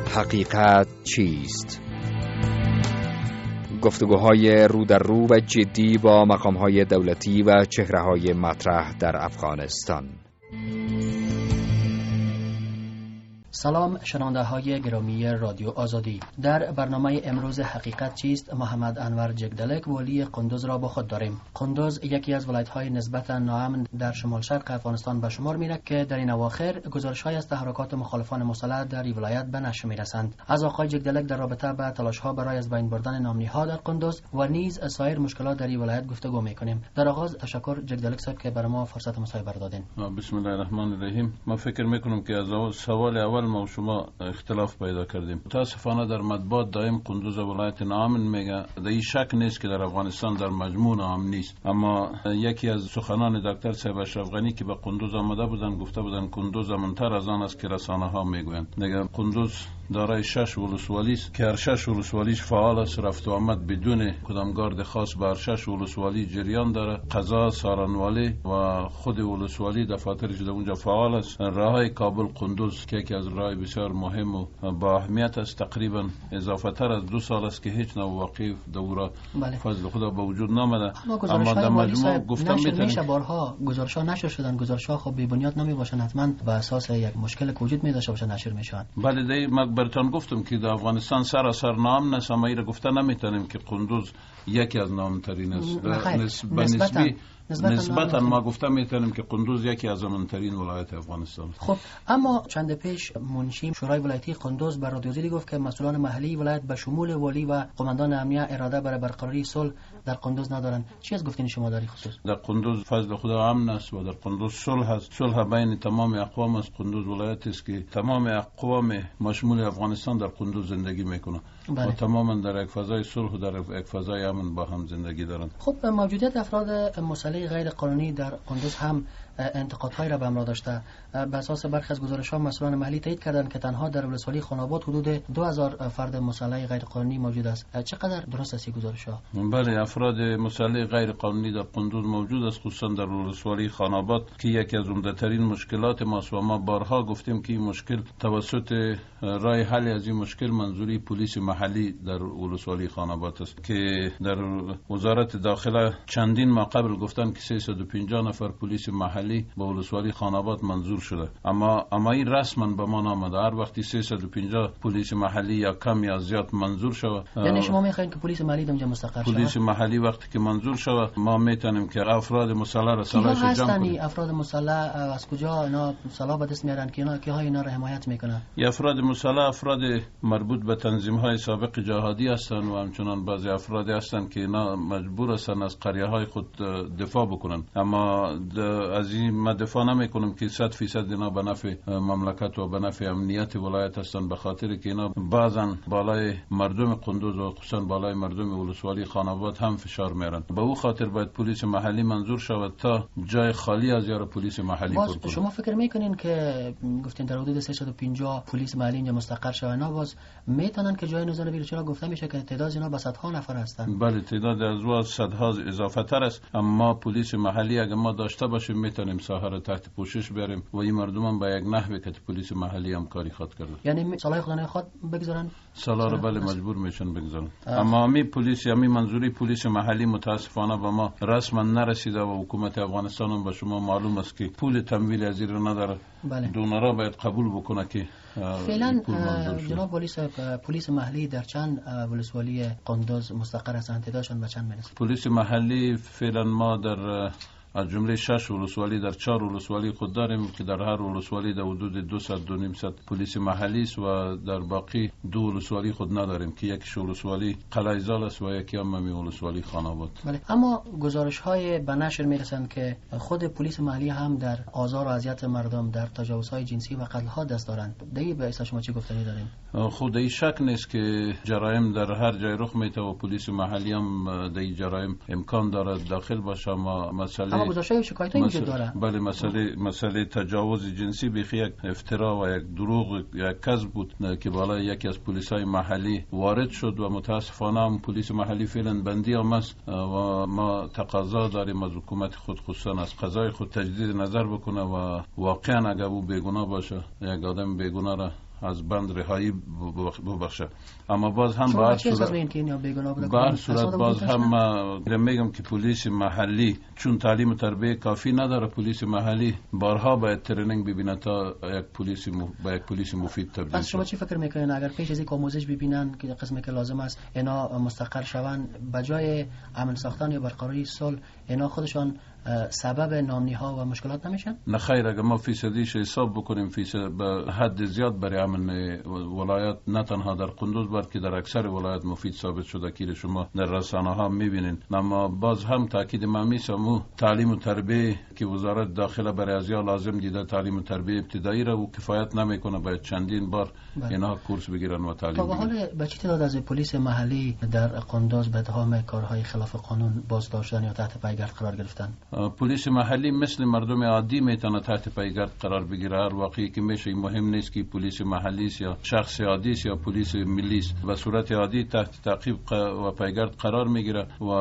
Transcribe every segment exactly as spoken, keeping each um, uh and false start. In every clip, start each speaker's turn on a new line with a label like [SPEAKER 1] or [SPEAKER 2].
[SPEAKER 1] حقیقت چیست؟ گفتگوهای رو در رو و جدی با مقام‌های دولتی و چهره‌های مطرح در افغانستان.
[SPEAKER 2] سلام شنونده های گرامی رادیو آزادی. در برنامه امروز حقیقت چیست محمد انور جگدلک والی قندوز را با خود داریم. قندوز یکی از ولایت های نسبتا ناامن در شمال شرق افغانستان به شمار میره که در این اواخر گزارش های از تحرکات مخالفان مسلح در این ولایت به نشر میرسند. از آقای جگدلک در رابطه با تلاش ها برای از بین بردن نامنی ها در قندوز و نیز سایر مشکلات در این ولایت گفتگو میکنیم. در آغاز تشکر جگدلک صاحب که برای ما فرصت مصاحبه را دادین.
[SPEAKER 3] بسم الله الرحمن الرحیم. ما فکر میکنم که از سوال اول ما و شما اختلاف پیدا کردیم. متاسفانه در مطبوعات دائم قندوز ولایت ناامن میگه. در این شک نیست که در افغانستان در مجموع ناامن نیست، اما یکی از سخنان دکتر صاحب اشرف غنی که به قندوز آمده بودن گفته بودن قندوز امن‌تر از آن است که رسانه ها میگویند. میگه قندوز دارای شش ولسوالی است که هر شش ولسوالیش فعال است، رفت و آمد بدون کدام گارد خاص بر شش ولسوالی جریان داره. قضا، سارنوالی و خود ولسوالی دفاترش در اونجا فعال است. راههای کابل قندوز که یکی از راههای بسیار مهم و با اهمیت است، تقریبا اضافه تر از دو سال است که هیچ نوع واقعی دوره فضل خدا به وجود نامده.
[SPEAKER 2] اما در مجموع گفتم میشه بارها گزارش‌ها نشر شدن. گزارش‌ها خب بی بنیاد نمی باشن، حتما به اساس یک مشکل که وجود می داشته باشه نشر میشن.
[SPEAKER 3] بله دی من براتون گفتم که در افغانستان سراسر نام است، اما ایره گفته نمیتونیم که قندوز یکی از نامترین است. نسبتا نسبتا ما گفتم میتونیم که قندوز یکی از امن‌ترین ولایت افغانستان.
[SPEAKER 2] خب اما چند پیش منشی شورای ولایتی قندوز بر رادیو زیری گفت که مسئولان محلی ولایت به شمول والی و قماندان امنیه اراده برای برقراری صلح در قندوز ندارند. چی از گفتین شما در این خصوص؟
[SPEAKER 3] در قندوز فضل خدا امن است و در قندوز صلح است. صلح بین تمام اقوام است. قندوز ولایت است که تمام اقوام مشمول افغانستان در قندوز زندگی میکنه و تماما در یک فضای صلح و در یک فضای امن با هم زندگی دارند.
[SPEAKER 2] خب موجودیت افراد مسلح غیر قانونی در قندوز هم انتقادهایی را به همراه داشته. به اساس برخی از گزارش‌ها مسئولان محلی تایید کردند که تنها در ولسوالی خاناباد حدود دو هزار فرد مسلح غیر قانونی موجود است. چقدر درست است این گزارش‌ها؟
[SPEAKER 3] بله، افراد مسلح غیر قانونی در قندوز موجود است، خصوصا در ولسوالی خاناباد که یکی از عمده‌ترین مشکلات ماست و ما بارها گفتیم که این مشکل توسط راه حل از این مشکل منظوری پلیس محلی در ولسوالی خاناباد است که در وزارت داخله چندین ماه قبل گفتن که سیصد و پنجاه نفر پلیس محلی به ولسوالی خاناباد منظور شده، اما اما این رسما به ما نامده. هر وقتی سیصد و پنجاه پلیس محلی یا کم یا زیاد منظور شود،
[SPEAKER 2] یعنی شما میخواین که پلیس محلی اونجا مستقر شود؟
[SPEAKER 3] پلیس محلی وقتی که منظور شود ما میتونیم که افراد مسلح را صلاحش جمع کنیم.
[SPEAKER 2] افراد مسلح از کجا اینا سلاح به دست میارن که اینا که های اینا را حمایت میکنن؟
[SPEAKER 3] یا افراد مسلح افراد مربوط به تنظیم های سابق جهادی هستند و همچنان بعضی افرادی هستند که اینا مجبور هستند از قریه های خود دفاع بکنن، اما از این ما دفاع نمیکنم که صد فیصد اینا به نفع مملکت و به نفع امنیت ولایت هستند، به خاطر که اینا بعضا بالای مردم قندوز و خصوصا بالای مردم ولسوالی خاناباد هم فشار میارن. به او خاطر باید پلیس محلی منظور شود تا جای خالی از یار پلیس محلی پر کنه.
[SPEAKER 2] شما فکر میکنین که گفتین در حدود سیصد و پنجاه پلیس محلی اینجا مستقر شوه، اینا باز میتونن که جای نزول بیرون؟ چرا گفته میشه که تعداد اینا به صدها نفر هستند؟
[SPEAKER 3] بله، تعداد از او صدها اضافه تر است، اما پلیس محلی اگه ما داشته باشیم میتونیم ساحه را تحت پوشش بیاریم و این مردم هم به یک نحوی که پلیس محلی هم کاری خود کرده.
[SPEAKER 2] یعنی سلاح خود نخواد بگذارن؟
[SPEAKER 3] سلاح را بله مجبور میشن بگذارن. اما می پلیس یا می منظوری پلیس محلی متاسفانه به ما رسما نرسیده و حکومت افغانستان هم به شما معلوم است که پول تمویل از این نداره.
[SPEAKER 2] بله.
[SPEAKER 3] دونرا باید قبول بکنه که
[SPEAKER 2] فعلا جناب پلیس پلیس محلی در چند ولسوالی قندوز مستقر هستند؟ تعدادشون به چند میرسه؟
[SPEAKER 3] پلیس محلی فعلا ما در از جمله شش ولسوالی در چهار ولسوالی خود داریم که در هر ولسوالی در حدود دویست تا نهصد پلیس محلی است و در باقی دو ولسوالی خود نداریم که یکیش ولسوالی قلعه زال است و یکی هم می ولسوالی خاناباد.
[SPEAKER 2] بله، اما گزارش‌های به نشر میرسند که خود پلیس محلی هم در آزار و اذیت مردم، در تجاوزهای جنسی و قتل‌ها دست دارند. دیگه به اساس شما چی گفتنی دارین؟
[SPEAKER 3] خود این شک نیست که جرایم در هر جای رخ میته و پلیس محلی هم در این جرایم امکان دارد داخل باشه، اما مسئله
[SPEAKER 2] اما گزارش‌های شکایت‌های وجود داره.
[SPEAKER 3] بله، مسئله مسئله تجاوز جنسی بیخی یک افترا و یک دروغ یک کذب بود که بالای یکی از پلیس‌های محلی وارد شد و متاسفانه هم پلیس محلی فعلا بندی هم است و ما تقاضا داریم از حکومت خود خصوصا از قضای خود تجدید نظر بکنه و واقعا اگر او بیگناه باشه یک آدم بیگناه را از بند رهایی ببخشه. اما باز هم
[SPEAKER 2] شما
[SPEAKER 3] به هر
[SPEAKER 2] چه حساب
[SPEAKER 3] صورت
[SPEAKER 2] می‌کنید که اینا بیگناه بوده؟
[SPEAKER 3] به هر صورت باز هم من میگم که پلیس محلی چون تعلیم و تربیه کافی نداره، پلیس محلی بارها باید ترینینگ ببینه تا یک پلیس م... با یک پلیس مفید تبدیل شه.
[SPEAKER 2] پس شما چی فکر میکنین اگر پیش از اینکه آموزش ببینن که قسمی که لازم است اینا مستقر شوند، بجای امن ساختن یا برقراری صلح اینا خودشان سبب نامنی ها و مشکلات نمیشن؟
[SPEAKER 3] نه خیر، اگر ما فیصدیش حساب بکنیم فیصد به حد زیاد برای امن ولایت نه تنها در قندوز بلکه در اکثر ولایت مفید ثابت شده که شما در رسانه ها میبینین. اما باز هم تاکید من میسم تعلیم و تربیه که وزارت داخله برای ازیا لازم دیده تعلیم و تربیه ابتدایی را و کفایت نمیکنه، باید چندین بار بله. اینا کورس بگیرن و تعلیم
[SPEAKER 2] بگیرن. تا به حال به چه تعداد از پلیس محلی در قندوز به اتهام کارهای خلاف قانون بازداشت شدن یا تحت پیگرد قرار گرفتن؟
[SPEAKER 3] پلیس محلی مثل مردم عادی میتونه تحت پیگرد قرار بگیره. هر واقعی که میشه مهم نیست که پلیس محلی است یا شخص عادی است یا پلیس ملی است، به صورت عادی تحت تعقیب و پیگرد قرار میگیره. و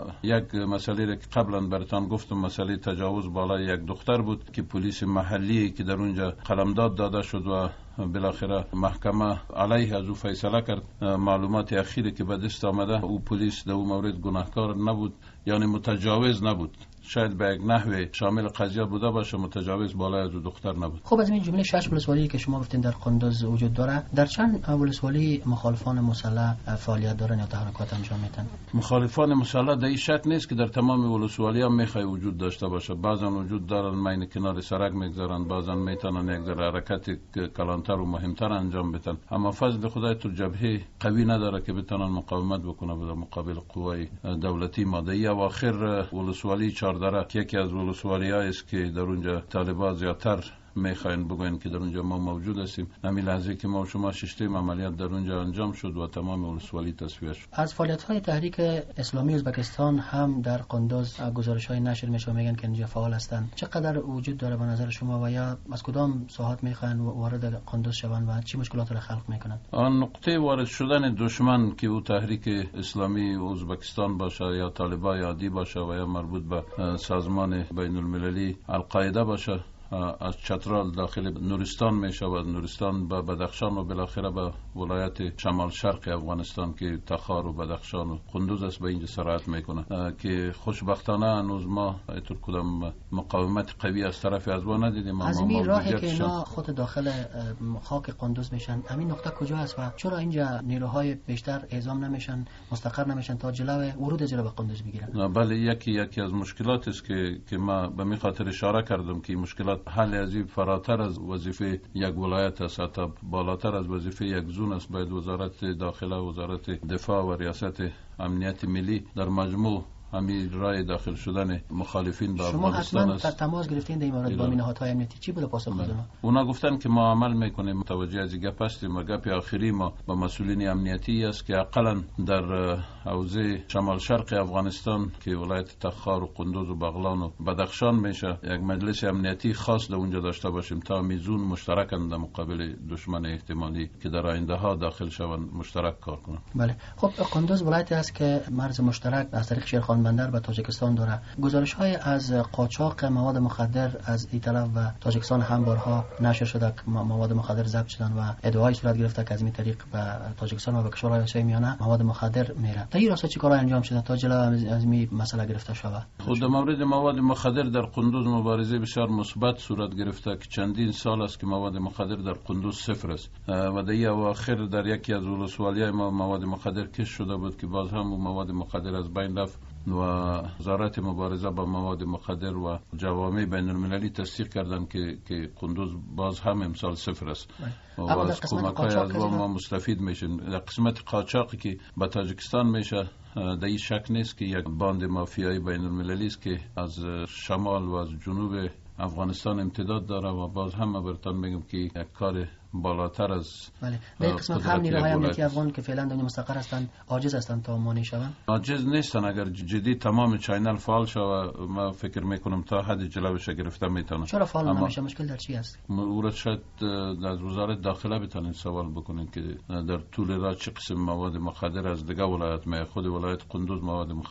[SPEAKER 3] یک مسئله که قبلا براتون گفتم، مسئله تجاوز بالای یک دختر بود که پلیس محلی که در اونجا قلمداد داده شد و بالاخره محکمه علیه از او فیصله کرد. معلومات اخیری که به دست آمده او پلیس در اون مورد گناهکار نبود، یعنی متجاوز نبود. شاید به یک نحوه شامل قضیه بوده باشه، متجاوز بالای از دختر نبود.
[SPEAKER 2] خب از این جمله شش ولسوالی که شما گفتین در قندوز وجود داره، در چند ولسوالی مخالفان مسلح فعالیت دارن یا تحرکات انجام میدن؟
[SPEAKER 3] مخالفان مسلح در این شک نیست که در تمام ولسوالی هم میخوای وجود داشته باشه. بعضا وجود دارن مین کنار سرک میگذارن، بعضا میتونن یک ذره حرکت کلانتر و مهمتر انجام بدن. اما فضل خدای تو جبهه قوی نداره که بتونن مقاومت بکنه به مقابل قوای دولتی ماده‌ای. و آخر ولسوالی چهاردره که یکی از ولسوالی‌ها است که در اونجا طالبان زیادتر میخواین بگوین که در اونجا ما موجود هستیم. همین لحظه که ما شما ششتیم عملیات در اونجا انجام شد و تمام ولسوالی تصفیه شد.
[SPEAKER 2] از فعالیت‌های تحریک اسلامی ازبکستان هم در قندوز گزارش‌های نشر میشه، میگن که اینجا فعال هستند. چقدر وجود داره به نظر شما و یا از کدام ساحات میخواین وارد قندوز شوند و چه مشکلاتی را خلق میکنند؟
[SPEAKER 3] آن نقطه وارد شدن دشمن که او تحریک اسلامی ازبکستان باشه یا طالبان عادی باشه و یا مربوط به سازمان بین المللی القاعده باشه، از چترال داخل نورستان می شود، نورستان به بدخشان و بالاخره به ولایت شمال شرق افغانستان که تخار و بدخشان و قندوز است به اینجا سرایت میکنه که خوشبختانه هنوز ما اینطور کدام مقاومت قوی از طرف از ما ندیدیم.
[SPEAKER 2] از این راهی که اینا خود داخل خاک قندوز میشن، همین نقطه کجا است و چرا اینجا نیروهای بیشتر اعزام نمیشن، مستقر نمیشن تا جلوی ورود جلو به قندوز بگیرن؟
[SPEAKER 3] بله، یکی یکی از مشکلات است که که ما به می خاطر اشاره کردم که مشکلات حل از این فراتر از وظیفه یک ولایت است، حتی بالاتر از وظیفه یک زون است. باید وزارت داخله، وزارت دفاع و ریاست امنیت ملی در مجموع همین رای داخل شدن مخالفین به افغانستان است.
[SPEAKER 2] شما حتما تماس گرفتین در این مورد با نهادهای امنیتی؟ چی بوده پاسخ شما؟
[SPEAKER 3] اونا گفتن که ما عمل میکنیم، متوجه از گپ هستیم و گپ آخری ما با مسئولین امنیتی است که حداقل در حوزه شمال شرق افغانستان که ولایت تخار و قندوز و بغلان و بدخشان میشه، یک مجلس امنیتی خاص در اونجا داشته باشیم تا میزون مشترکاً در مقابل دشمن احتمالی که در آینده ها داخل شوند مشترک کار کنند.
[SPEAKER 2] بله. خب قندوز ولایتی است که مرز مشترک از طریق شیرخان بندر به تاجیکستان داره. گزارش های از قاچاق مواد مخدر از این طرف و تاجیکستان هم بارها نشر شده که مواد مخدر ضبط شدن و ادعای صورت گرفته که از این طریق به تاجیکستان و به کشورهای آسیای میانه مواد مخدر میره. تا این راستا چه کارهای انجام شده تا جلو از این مسئله گرفته شود؟
[SPEAKER 3] خود در مورد مواد مخدر در قندوز مبارزه بسیار مثبت صورت گرفته که چندین سال است که مواد مخدر در قندوز صفر است و در این اواخر در یکی از ولسوالی‌های ما مواد مخدر کش شده بود که باز هم مواد مخدر از بین رفت و وزارت مبارزه با مواد مخدر و جوامع بین المللی تصدیق کردن که که قندوز باز هم امسال صفر است و از کمک‌های از ما مستفید میشیم. در قسمت قاچاقی که به تاجیکستان میشه در این شک نیست که یک باند مافیایی بین المللی است که از شمال و از جنوب افغانستان امتداد داره و باز هم براتون میگم که یک کار بالاتر از
[SPEAKER 2] بله. به قسمت هم نیروهای امنیتی افغان که فعلا در مستقر هستند عاجز هستند تا مانع شوند؟
[SPEAKER 3] عاجز نیستن. اگر جدی تمام چینل فعال شود ما فکر میکنم تا حد جلوش گرفته میتونه.
[SPEAKER 2] چرا فعال نمیشه؟ مشکل در چی است؟
[SPEAKER 3] مورد شاید از وزارت داخله بتونید سوال بکنید که در طول راه چه قسم مواد مخدر از دیگه ولایت می خود ولایت قندوز مواد مخدر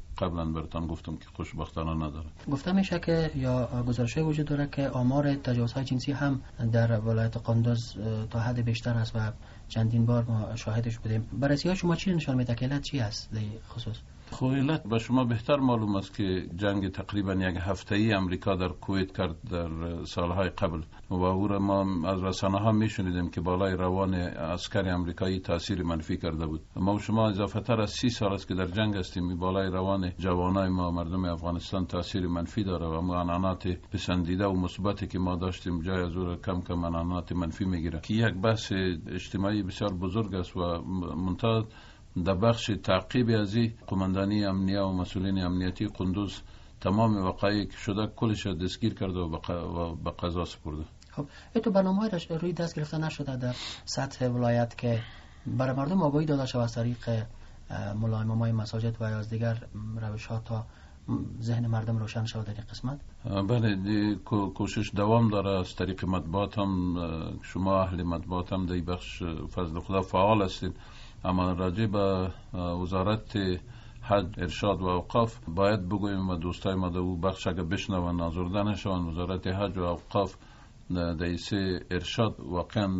[SPEAKER 3] قبلا براتون گفتم که خوشبختانه نداره.
[SPEAKER 2] گفته میشه که یا گزارشی وجود داره که آمار تجاوزهای جنسی هم در ولایت قندوز تا حد بیشتر است و چندین بار ما شاهدش بودیم. بررسی شما چی نشان میده که علت چی است در خصوص؟
[SPEAKER 3] خب علت به شما بهتر معلوم است که جنگ تقریبا یک هفته‌ای امریکا در کویت کرد در سالهای قبل و او را ما از رسانه ها میشنیدیم که بالای روان عسکر امریکایی تاثیر منفی کرده بود. ما و شما اضافه تر از سی سال است که در جنگ هستیم، بالای روان جوانای ما مردم افغانستان تاثیر منفی داره و معنانات پسندیده و مثبتی که ما داشتیم جای از او کم کم معنانات منفی میگیره که یک بحث اجتماعی بسیار بزرگ است و منتها در بخش تعقیب از قماندانی امنیه و مسئولین امنیتی قندوز تمام وقایعی که شده کلش دستگیر کرده و به قضا سپرده.
[SPEAKER 2] خب تو برنامه‌های روی دست گرفته نشده در سطح ولایت که برای مردم آگاهی داده شود از طریق ملایمه‌های مساجد و از دیگر روش‌ها تا ذهن مردم روشن شود در این قسمت؟
[SPEAKER 3] بله، کوشش دوام داره از طریق مطبوعات هم. شما اهل مطبوعات هم در بخش فضل خدا فعال هستید، اما راجع به وزارت حج ارشاد و اوقاف باید بگویم و دوستای ما در او بخش اگه بشنون آزرده نشون. وزارت حج و اوقاف در سه ارشاد واقعا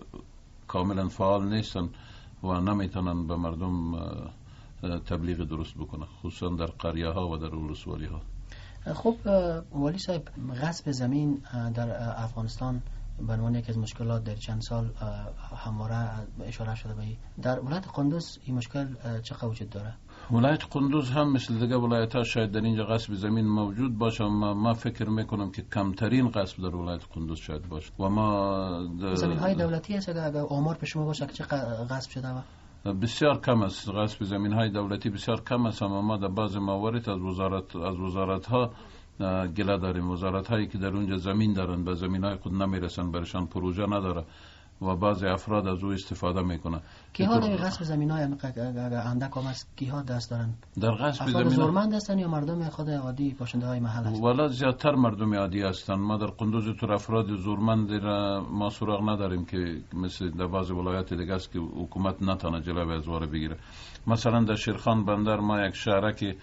[SPEAKER 3] کاملا فعال نیستن و نمیتونن به مردم تبلیغ درست بکنه، خصوصا در قریه ها و در ولسوالی ها.
[SPEAKER 2] خب والی صاحب، غصب زمین در افغانستان به عنوان یکی از مشکلات در چند سال همواره اشاره شده به در ولایت قندوز این مشکل چقدر وجود داره؟
[SPEAKER 3] ولایت قندوز هم مثل دیگه ولایت ها شاید در اینجا غصب زمین موجود باشه، اما ما فکر میکنم که کمترین غصب در ولایت قندوز شاید باشه و ما
[SPEAKER 2] زمین های دولتی هست اگر آمار به شما باشه که چقدر غصب شده و
[SPEAKER 3] بسیار کم است. غصب زمین های دولتی بسیار کم است، اما ما در بعض موارد از وزارت از وزارت ها گله داریم. وزارت هایی که در اونجا زمین دارن به زمین های خود نمیرسن، برشان پروژه نداره و بعضی افراد از او استفاده میکنه.
[SPEAKER 2] کی ها در غصب زمین های اندک هم است؟ کی ها دست دارن در
[SPEAKER 3] غصب
[SPEAKER 2] زمین؟ زورمند هستن یا مردم خود عادی باشنده های محل هستن؟
[SPEAKER 3] والا زیادتر مردم عادی هستن. ما در قندوز طور افراد زورمند را ما سراغ نداریم که مثل در بعض ولایات دیگه است که حکومت نتونه جلوی از واره بگیره. مثلا در شیرخان بندر ما یک شهرک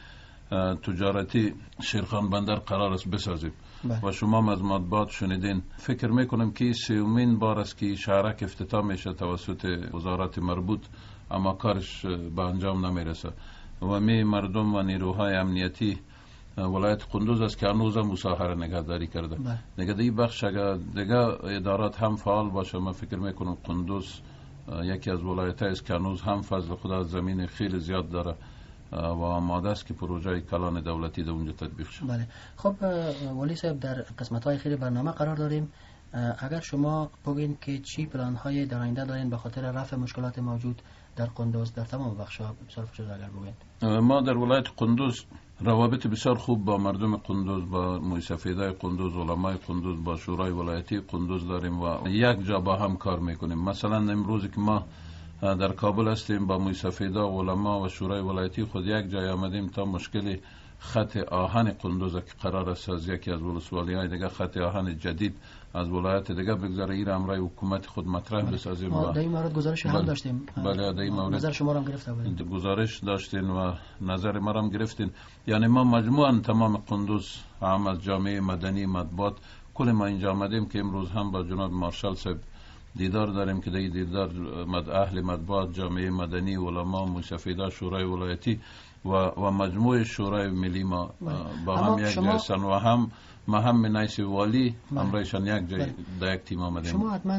[SPEAKER 3] تجارتی شیرخان بندر قرار است بسازیم و شما از مطبوعات شنیدین. فکر میکنم که سومین بار است که شهرک افتتاح میشه توسط وزارت مربوط، اما کارش به انجام نمیرسه و می مردم و نیروهای امنیتی ولایت قندوز است که هنوز هم مصاهره نگهداری کرده. دیگه دی بخش اگر دیگه ادارات هم فعال باشه، من فکر میکنم قندوز یکی از ولایت است که هنوز هم فضل خدا زمین خیلی زیاد داره و آماده است که پروژه کلان دولتی در اونجا تطبیق شد.
[SPEAKER 2] بله. خب ولی صاحب، در قسمت های خیلی برنامه قرار داریم. اگر شما بگین که چی پلان های در آینده دارین به خاطر رفع مشکلات موجود در قندوز در تمام بخش‌ها بسیار فشرده اگر بگین.
[SPEAKER 3] ما در ولایت قندوز روابط بسیار خوب با مردم قندوز، با موسفیدای قندوز، علمای قندوز، با شورای ولایتی قندوز داریم و یک جا با هم کار میکنیم. مثلا امروزی که ما در کابل هستیم با موسفیدا و علما و شورای ولایتی خود یک جای آمدیم تا مشکل خط آهن قندوز که قرار است از یکی از ولسوالی های دیگه خط آهن جدید از ولایت دیگه بگذاره این امرای حکومت خود مطرح بسازیم.
[SPEAKER 2] ما در این مورد گزارش هم داشتیم.
[SPEAKER 3] بله، در این مورد
[SPEAKER 2] نظر شما هم گرفته بودیم.
[SPEAKER 3] گزارش داشتین و نظر ما هم گرفتین. یعنی ما مجموعاً تمام قندوز هم از جامعه مدنی مطبوعات کل ما اینجا آمدیم که امروز هم با جناب مارشال صاحب دیدار داریم که در دیدار مد اهل مطبوعات، جامعه مدنی، علما، موسفیدا، شورای ولایتی و و مجموعه شورای ملی ما با هم یک جای هستن و هم ما هم نایب والی امرایشان یک جای در یک تیم آمدیم.
[SPEAKER 2] شما حتما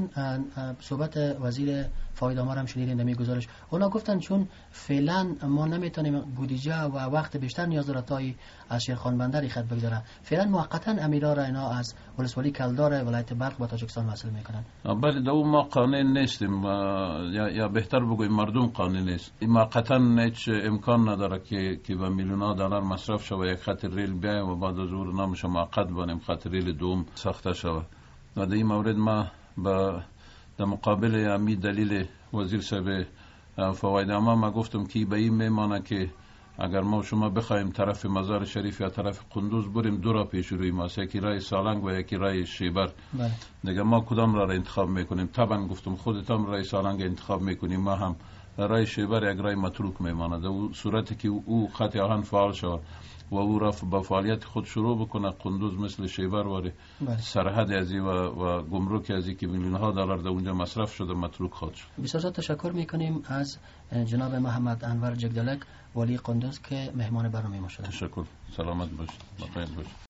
[SPEAKER 2] صحبت وزیر فاید آمار هم شنیدین در می گزارش. اونا گفتن چون فعلا ما نمیتونیم بودجه و وقت بیشتر نیاز داره تا از شیرخان بندر خط بگذاره، فعلا موقتا امیرا را اینا از ولسوالی کلدار ولایت بلخ با تاجیکستان وصل میکنن.
[SPEAKER 3] بله، در اون ما قانع نیستیم یا یا بهتر بگویم مردم قانع نیست. این موقتا هیچ امکان نداره که که به میلیون‌ها دلار مصرف شود یک خط ریل بیایم و بعد از اون نامش موقت بانیم خط ریل دوم ساخته شود. و در این مورد ما با در مقابل امی دلیل وزیر صاحب فواید عامه ما گفتم که به این میمانه که اگر ما شما بخوایم طرف مزار شریف یا طرف قندوز بریم دو را پیش روی ماست، یکی رای سالنگ و یکی رای شیبر. دیگه ما کدام را را انتخاب میکنیم؟ طبعا گفتم خودتان رای سالنگ انتخاب میکنیم، ما هم رای شیبر یک رای متروک میماند. در صورتی که او خط آهن فعال شود و او را با فعالیت خود شروع بکنه، قندوز مثل شیبر واری سرحد ازی و, و گمرک ازی که میلیون ها دلار در اونجا مصرف شده متروک خواهد شد.
[SPEAKER 2] بسیار تشکر میکنیم از جناب محمد انور جگدلک والی قندوز که مهمان برنامه ما شدند.
[SPEAKER 3] تشکر. سلامت باشید. بخیر باشید.